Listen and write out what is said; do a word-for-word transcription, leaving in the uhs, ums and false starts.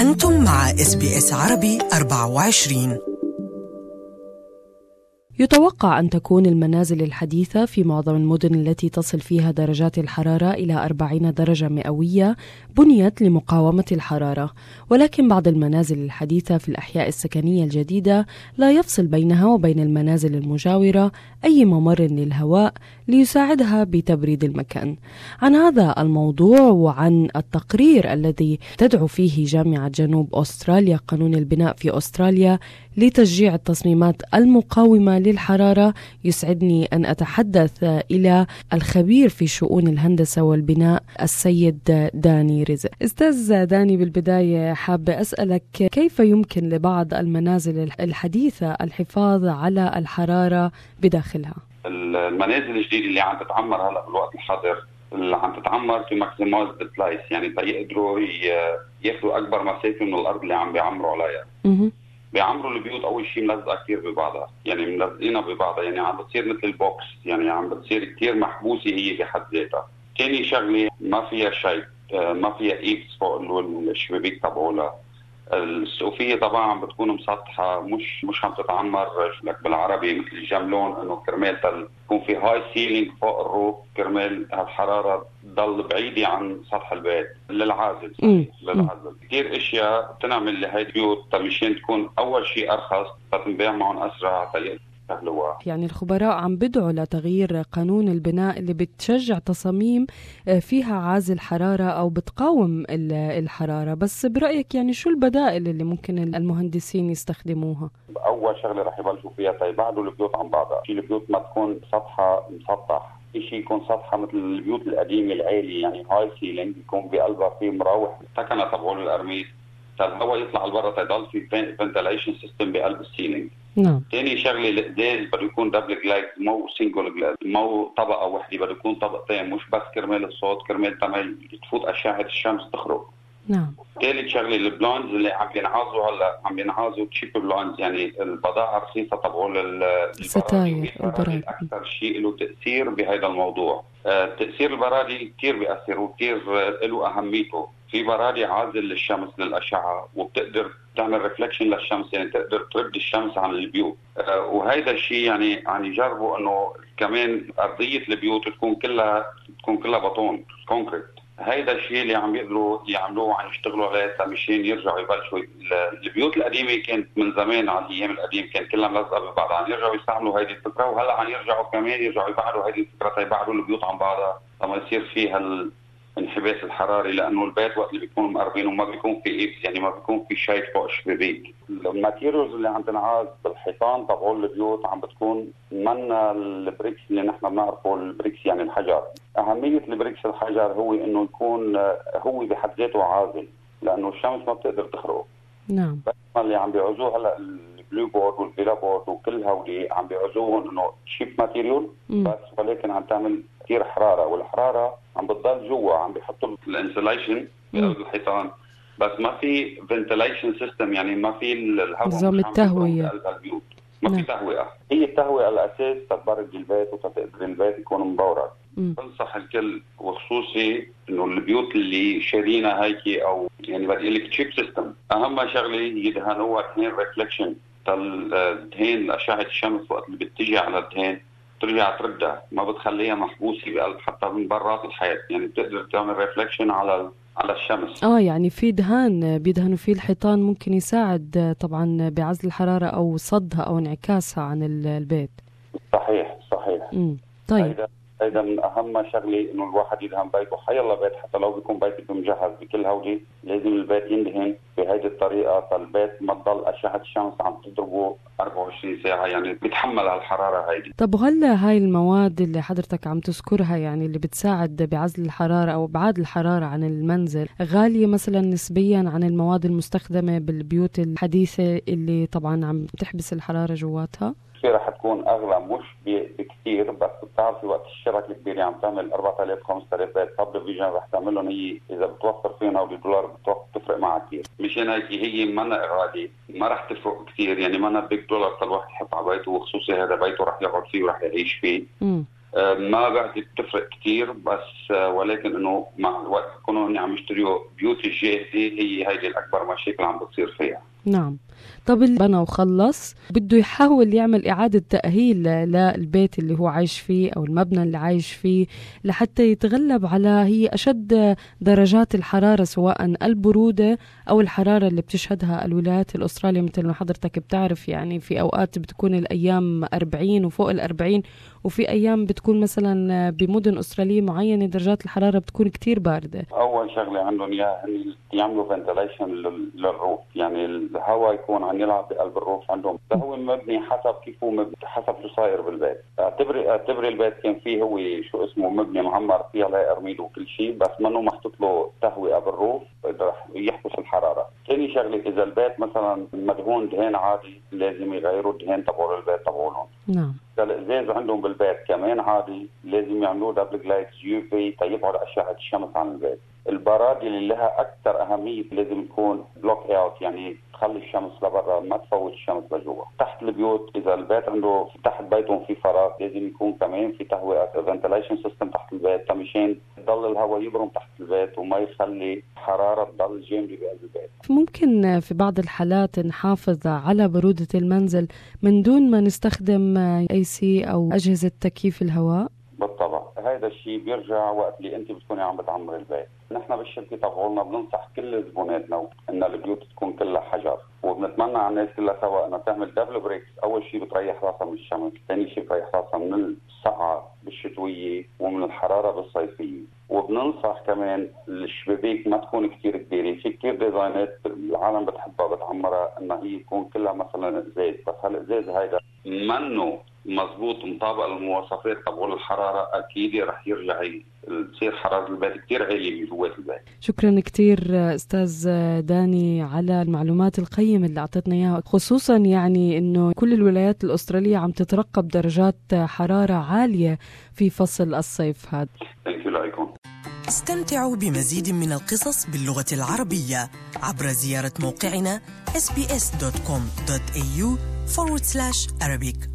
أنتم مع إس بي إس عربي أربعة وعشرين. يتوقع أن تكون المنازل الحديثة في معظم المدن التي تصل فيها درجات الحرارة إلى أربعين درجة مئوية بنيت لمقاومة الحرارة، ولكن بعض المنازل الحديثة في الأحياء السكنية الجديدة لا يفصل بينها وبين المنازل المجاورة أي ممر للهواء ليساعدها بتبريد المكان. عن هذا الموضوع وعن التقرير الذي تدعو فيه جامعة جنوب أستراليا قانون البناء في أستراليا لتشجيع التصميمات المقاومة للحرارة، يسعدني أن أتحدث إلى الخبير في شؤون الهندسة والبناء السيد داني رزق. أستاذ داني، بالبداية حابة أسألك كيف يمكن لبعض المنازل الحديثة الحفاظ على الحرارة بداخلها؟ المنازل الجديدة اللي عم تتعمر هلا بالوقت الحاضر اللي عم تتعمر في ماكسيمايز بلايس، يعني تيقدروا ياخذوا أكبر مسافة من الأرض اللي عم بيعمروا عليها. م- بيعمروا البيوت اول شيء ملزقه كثير ببعضها، يعني ملزقينها ببعضها، يعني عم بتصير مثل البوكس، يعني عم بتصير كثير محبوسه هي بحد ذاتها. ثاني شغله ما فيها شيء، ما فيها ايبس فوق الشبابيك تبعولها. السقوفيه طبعا عم بتكون مسطحه، مش مش عم تتعمر لك بالعربي مثل الجملون انه كرمال يكون في هاي سيلينج فوق الروف كرمال الحراره تضل بعيده عن سطح البيت للعازل. للعازل كثير اشياء بتنعمل لهي البيوت مشان تكون اول شيء ارخص فتنباع معهم اسرع تيقدر. يعني الخبراء عم بدعوا لتغيير قانون البناء اللي بتشجع تصاميم فيها عازل حرارة أو بتقاوم الحرارة، بس برأيك يعني شو البدائل اللي ممكن المهندسين يستخدموها؟ أول شغلة رح يبلشوا فيها تيبعدوا البيوت عن بعضها، في البيوت ما تكون سطحها مسطح، في شيء يكون سطحها مثل البيوت القديمة العالية، يعني هاي سيلينج يكون بقلبها في مراوح سكنة تبعول الأرميز، فالهواء يطلع لبرا تيضل في فنتيليشن سيستم بقلب السيلينج. نعم. ثاني شغله الازاز بده يكون دبل جلاس، مو سينجل جلاس، مو طبقه واحده، بده يكون طبقتين، مش بس كرمال الصوت، كرمال تمام تفوت اشعه الشمس تخرج. نعم. ثالث شغله البلونز اللي عم بينعازوا هلا عم بينعازوا تشيب بلونز، يعني البضاعه رخيصه تبعول الستاير البرايد، اكثر شيء له تاثير بهذا الموضوع. آه تاثير البرادي كثير بياثر وكثير له اهميته. في برادي عازل للشمس للاشعه وبتقدر تعمل ريفلكشن للشمس، يعني تقدر ترد الشمس عن البيوت. آه وهذا الشيء يعني عم يجربوا انه كمان ارضيه البيوت تكون كلها تكون كلها بطون كونكريت. هيدا الشيء اللي عم يقدروا يعملوه وعم يشتغلوا عليه مشان يرجعوا يبلشوا. البيوت القديمه كانت من زمان على الايام القديم كان كلها ملزقه ببعضها، عم يرجعوا يستعملوا هيدي الفكره، وهلا عم يرجعوا كمان يرجعوا يبعدوا هيدي الفكره تيبعدوا البيوت عن بعضها لما يصير فيها الانحباس الحراري، لانه البيت وقت اللي بيكونوا مقربين وما بيكون في ايبس، يعني ما بيكون في شيء فوق الشبابيك. الماتيريالز اللي عم تنعاد بالحيطان تبعول البيوت عم بتكون منا البريكس اللي نحن بنعرفه، البريكس يعني الحجر. اهميه البريكس الحجر هو انه يكون هو بحد ذاته عازل، لانه الشمس ما بتقدر تخرق. نعم. بس اللي عم بيعزوه هلا البلو بورد والفيلا بورد وكل هودي عم بيعزوهم انه شيب ماتيريال، بس ولكن عم تعمل كثير حراره، والحراره عم بتضل جوا، عم بيحطوا الانسوليشن بقلب الحيطان، بس ما في فنتيليشن سيستم، يعني ما في الهواء نظام التهويه بقلب البيوت، ما في تهويه. هي التهويه الاساس تبرد البيت وتقدر البيت يكون مبورد. بنصح الكل وخصوصي انه البيوت اللي شارينا هيك او يعني بدي اقول لك تشيب سيستم، اهم شغله يدهنوها دهان ريفلكشن، الدهان اشعه الشمس وقت اللي بتجي على الدهان ترجع تردها، ما بتخليها محبوسه بقلب حتى من برات الحيط، يعني بتقدر تعمل ريفلكشن على على الشمس. اه يعني في دهان بيدهنوا فيه الحيطان ممكن يساعد طبعا بعزل الحراره او صدها او انعكاسها عن البيت. صحيح صحيح. امم طيب هيدا من اهم شغله انه الواحد يدهن بيته، حيلا بيت حتى لو بيكون بيته مجهز بكل هودي لازم البيت يندهن بهيدي الطريقه، فالبيت ما تضل اشعه الشمس عم تضربه أربعة وعشرين ساعه، يعني بيتحمل الحراره هيدي. طب وهل هاي المواد اللي حضرتك عم تذكرها يعني اللي بتساعد بعزل الحراره او ابعاد الحراره عن المنزل غاليه مثلا نسبيا عن المواد المستخدمه بالبيوت الحديثه اللي طبعا عم تحبس الحراره جواتها؟ رح تكون اغلى مش بكثير، بس بتعرفي وقت الشركه الكبيره عم تعمل أربعة آلاف خمسة آلاف بيت سب ديفيجن رح تعمل لهم هي اذا بتوفر فيهم او الدولار بتفرق معها كثير، مشان هيك هي منا غاليه، ما رح تفرق كثير، يعني منا بيك دولار كل واحد يحط على بيته، وخصوصي هذا بيته رح يقعد فيه ورح يعيش فيه. م. ما بعد بتفرق كتير، بس ولكن انه مع الوقت يكونوا اني عم يشتريوا بيوت الجاهزه، هي هيدي الاكبر مشاكل عم بتصير فيها. نعم. طب اللي بنى وخلص بده يحاول يعمل إعادة تأهيل للبيت اللي هو عايش فيه أو المبنى اللي عايش فيه لحتى يتغلب على هي أشد درجات الحرارة، سواء البرودة أو الحرارة اللي بتشهدها الولايات الأسترالية. مثل ما حضرتك بتعرف يعني في أوقات بتكون الأيام أربعين وفوق الأربعين، وفي أيام بتكون مثلا بمدن أسترالية معينة درجات الحرارة بتكون كتير باردة. أول شغلة عندهم إياها يعملوا فنتيليشن للروف، يعني الهواء يكون عم يلعب بقلب الروف عندهم. هو المبني حسب كيف هو مبني، حسب شو صاير بالبيت. اعتبري اعتبري البيت كان فيه هو شو اسمه مبني معمر فيه عليه ارميد وكل شيء، بس منه محطوط له تهوية بالروف رح يحبس الحرارة. ثاني شغلة إذا البيت مثلا مدهون دهان عادي لازم يغيروا الدهان تبع البيت تبعولهم. نعم. الإزاز عندهم بالبيت كمان عادي لازم يعملوه دبل جلايكس يو في تيبعد أشعة الشمس عن البيت. البرادي اللي لها أكثر أهمية لازم تكون بلوك اوت، يعني تخلي الشمس لبرا ما تفوت الشمس لجوا. تحت البيوت إذا البيت عنده تحت بيتهم في فراغ لازم يكون كمان في تهوية فنتيليشن سيستم تحت البيت مشان يضل الهواء يبرم تحت البيت وما يخلي حرارة تضل جامدة بقلب البيت. ممكن في بعض الحالات نحافظ على برودة المنزل من دون ما نستخدم اي سي أو أجهزة تكييف الهواء؟ بالطبع هذا الشيء بيرجع وقت اللي انت بتكوني عم بتعمر البيت. نحن بالشركه تبعولنا بننصح كل زبوناتنا ان البيوت تكون كلها حجر، وبنتمنى على الناس كلها سوا انها تعمل دبل بريكس. اول شيء بتريح راسها من الشمس، ثاني شيء بتريح راسها من السقعه بالشتويه ومن الحراره بالصيفيه. وبننصح كمان الشبابيك ما تكون كثير كبيره، في كثير ديزاينات العالم بتحبها بتعمرها انها هي تكون كلها مثلا ازاز، بس هالازاز هيدا منه مضبوط مطابق المواصفات تبع الحراره، اكيد رح يرجع تصير حراره البيت كثير عاليه بجوات البيت. شكرا كثير استاذ داني على المعلومات القيمه اللي اعطتنا اياها، خصوصا يعني انه كل الولايات الاستراليه عم تترقب درجات حراره عاليه في فصل الصيف هذا. ثانك يو لكم. استمتعوا بمزيد من القصص باللغه العربيه عبر زياره موقعنا إس بي إس دوت كوم دوت إيه يو فورورد سلاش أرابيك.